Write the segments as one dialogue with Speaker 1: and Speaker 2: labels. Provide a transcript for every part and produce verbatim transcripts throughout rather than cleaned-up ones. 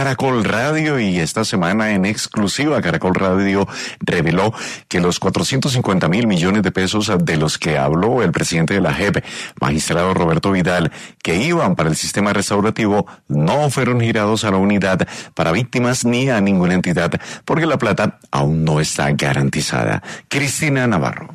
Speaker 1: Caracol Radio, y esta semana en exclusiva Caracol Radio reveló que los cuatrocientos cincuenta mil millones de pesos de los que habló el presidente de la J E P, magistrado Roberto Vidal, que iban para el sistema restaurativo, no fueron girados a la unidad para víctimas ni a ninguna entidad, porque la plata aún no está garantizada. Cristina Navarro.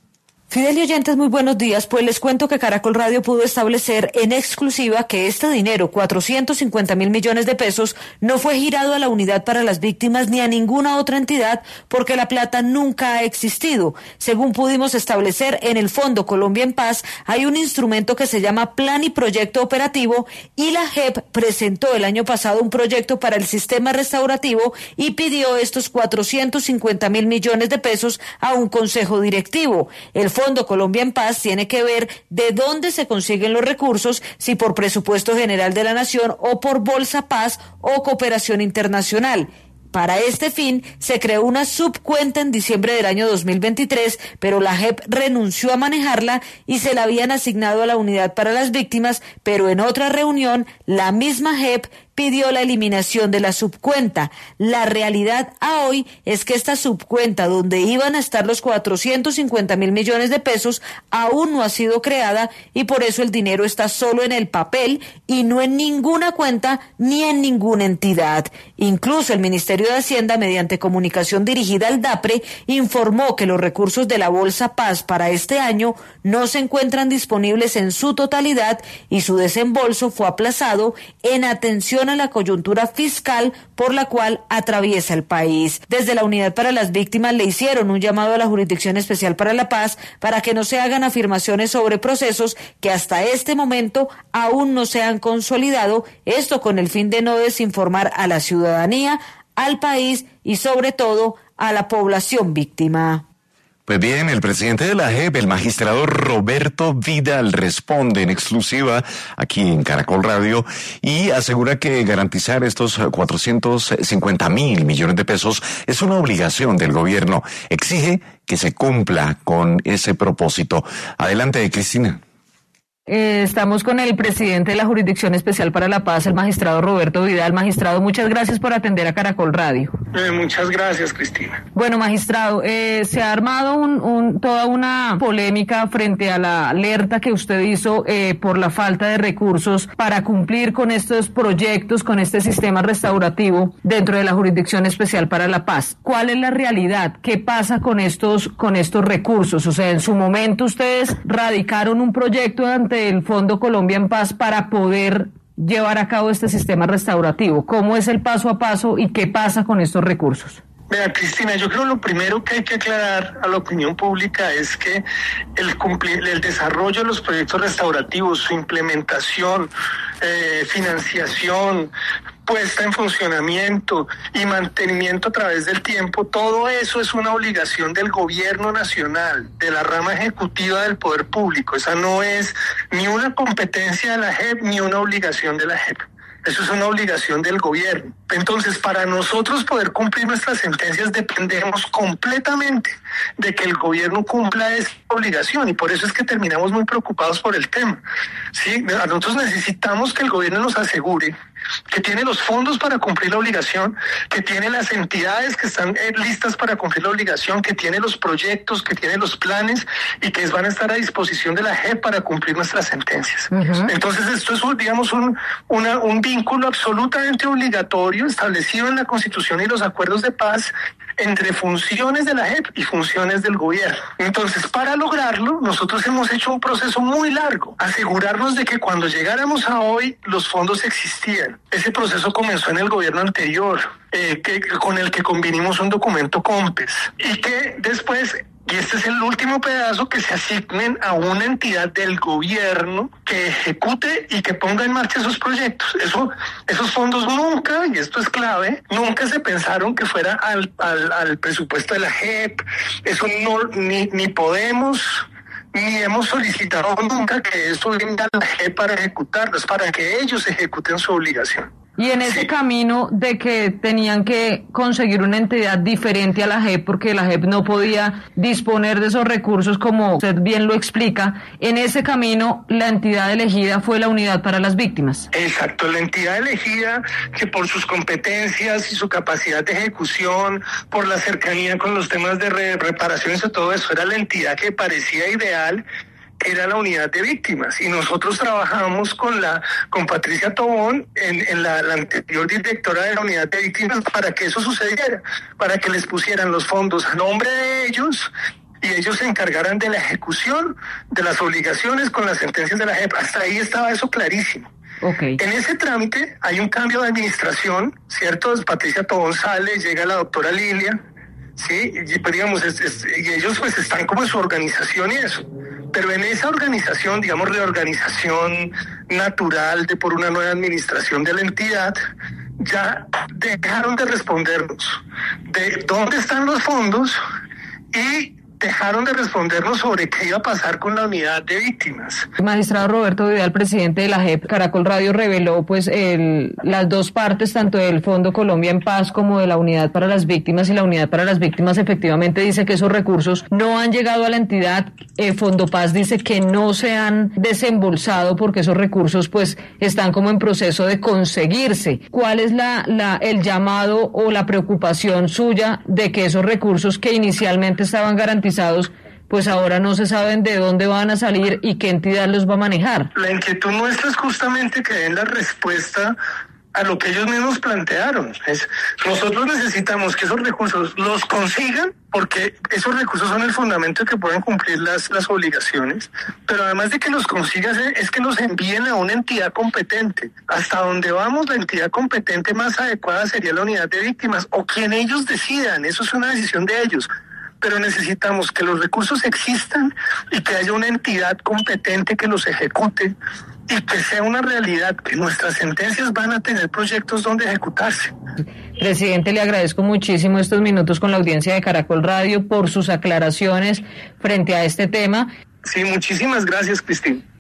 Speaker 2: Fidel y oyentes, muy buenos días. Pues les cuento que Caracol Radio pudo establecer en exclusiva que este dinero, cuatrocientos cincuenta mil millones de pesos, no fue girado a la unidad para las víctimas ni a ninguna otra entidad, porque la plata nunca ha existido. Según pudimos establecer, en el Fondo Colombia en Paz hay un instrumento que se llama Plan y Proyecto Operativo, y la J E P presentó el año pasado un proyecto para el sistema restaurativo y pidió estos cuatrocientos cincuenta mil millones de pesos a un consejo directivo. El Fondo Colombia en Paz tiene que ver de dónde se consiguen los recursos, si por presupuesto general de la Nación o por Bolsa Paz o cooperación internacional. Para este fin, se creó una subcuenta en diciembre del año dos mil veintitrés, pero la J E P renunció a manejarla y se la habían asignado a la unidad para las víctimas, pero en otra reunión, la misma J E P pidió la eliminación de la subcuenta. La realidad a hoy es que esta subcuenta, donde iban a estar los cuatrocientos cincuenta mil millones de pesos, aún no ha sido creada, y por eso el dinero está solo en el papel y no en ninguna cuenta ni en ninguna entidad. Incluso el Ministerio de Hacienda, mediante comunicación dirigida al DAPRE, informó que los recursos de la Bolsa Paz para este año no se encuentran disponibles en su totalidad y su desembolso fue aplazado en atención a la coyuntura fiscal por la cual atraviesa el país. Desde la Unidad para las Víctimas le hicieron un llamado a la Jurisdicción Especial para la Paz para que no se hagan afirmaciones sobre procesos que hasta este momento aún no se han consolidado, esto con el fin de no desinformar a la ciudadanía, al país y sobre todo a la población víctima.
Speaker 1: Pues bien, el presidente de la J E P, el magistrado Roberto Vidal, responde en exclusiva aquí en Caracol Radio y asegura que garantizar estos cuatrocientos cincuenta mil millones de pesos es una obligación del gobierno. Exige que se cumpla con ese propósito. Adelante, Cristina.
Speaker 2: Eh, estamos con el presidente de la Jurisdicción Especial para la Paz, el magistrado Roberto Vidal. Magistrado, muchas gracias por atender a Caracol Radio.
Speaker 3: Eh, muchas gracias, Cristina.
Speaker 2: Bueno, magistrado, eh, se ha armado un, un, toda una polémica frente a la alerta que usted hizo eh, por la falta de recursos para cumplir con estos proyectos, con este sistema restaurativo dentro de la Jurisdicción Especial para la Paz. ¿Cuál es la realidad? ¿Qué pasa con estos, con estos recursos? O sea, en su momento ustedes radicaron un proyecto ante el Fondo Colombia en Paz para poder llevar a cabo este sistema restaurativo. ¿Cómo es el paso a paso y qué pasa con estos recursos?
Speaker 3: Mira, Cristina, yo creo que lo primero que hay que aclarar a la opinión pública es que el cumplir, el desarrollo de los proyectos restaurativos, su implementación, eh, financiación, puesta en funcionamiento y mantenimiento a través del tiempo, todo eso es una obligación del gobierno nacional, de la rama ejecutiva del poder público. Esa no es ni una competencia de la J E P ni una obligación de la J E P. Eso es una obligación del gobierno. Entonces, para nosotros poder cumplir nuestras sentencias dependemos completamente de que el gobierno cumpla esa obligación, y por eso es que terminamos muy preocupados por el tema. Sí, nosotros necesitamos que el gobierno nos asegure que tiene los fondos para cumplir la obligación, que tiene las entidades que están eh, listas para cumplir la obligación, que tiene los proyectos, que tiene los planes y que van a estar a disposición de la J E P para cumplir nuestras sentencias. Uh-huh. Entonces esto es, digamos, un, una, un vínculo absolutamente obligatorio establecido en la Constitución y los acuerdos de paz entre funciones de la J E P y funciones del gobierno. Entonces, para lograrlo, nosotros hemos hecho un proceso muy largo, asegurarnos de que cuando llegáramos a hoy, los fondos existían. Ese proceso comenzó en el gobierno anterior, eh, que, con el que convinimos un documento COMPES, y que después, y este es el último pedazo, que se asignen a una entidad del gobierno que ejecute y que ponga en marcha esos proyectos. Eso, esos fondos nunca, y esto es clave, nunca se pensaron que fuera al, al, al presupuesto de la J E P. Eso no, ni, ni podemos, ni hemos solicitado nunca que esto venga a la J E P para ejecutarlo, es para que ellos ejecuten su obligación.
Speaker 2: Y en ese sí. camino de que tenían que conseguir una entidad diferente a la J E P, porque la J E P no podía disponer de esos recursos, como usted bien lo explica, en ese camino la entidad elegida fue la Unidad para las Víctimas.
Speaker 3: Exacto, la entidad elegida que por sus competencias y su capacidad de ejecución, por la cercanía con los temas de re- reparaciones y todo eso, era la entidad que parecía ideal, era la Unidad de Víctimas, y nosotros trabajamos con la con Patricia Tobón, en, en la, la anterior directora de la Unidad de Víctimas, para que eso sucediera, para que les pusieran los fondos a nombre de ellos y ellos se encargaran de la ejecución de las obligaciones con las sentencias de la J E P. Hasta ahí estaba eso clarísimo.
Speaker 2: Okay.
Speaker 3: En ese trámite hay un cambio de administración, ¿cierto? Patricia Tobón sale, llega la doctora Lilia, sí, y, pues, digamos, es, es, y ellos pues están como en su organización y eso. Pero en esa organización, digamos, reorganización natural de por una nueva administración de la entidad, ya dejaron de respondernos de dónde están los fondos y dejaron de respondernos sobre qué iba a pasar con la Unidad de Víctimas.
Speaker 2: El magistrado Roberto Vidal, presidente de la J E P, Caracol Radio reveló pues el, las dos partes, tanto del Fondo Colombia en Paz como de la Unidad para las Víctimas, y la Unidad para las Víctimas efectivamente dice que esos recursos no han llegado a la entidad. eh, Fondo Paz dice que no se han desembolsado porque esos recursos pues están como en proceso de conseguirse. ¿Cuál es la, la el llamado o la preocupación suya de que esos recursos que inicialmente estaban garantizados pues ahora no se saben de dónde van a salir y qué entidad los va a manejar?
Speaker 3: La inquietud nuestra es justamente que den la respuesta a lo que ellos mismos plantearon. Es, nosotros necesitamos que esos recursos los consigan, porque esos recursos son el fundamento de que puedan cumplir las, las obligaciones, pero además de que los consigan es que nos envíen a una entidad competente. Hasta donde vamos, la entidad competente más adecuada sería la Unidad de Víctimas, o quien ellos decidan, eso es una decisión de ellos. Pero necesitamos que los recursos existan y que haya una entidad competente que los ejecute, y que sea una realidad que nuestras sentencias van a tener proyectos donde ejecutarse.
Speaker 2: Presidente, le agradezco muchísimo estos minutos con la audiencia de Caracol Radio por sus aclaraciones frente a este tema.
Speaker 3: Sí, muchísimas gracias, Cristina.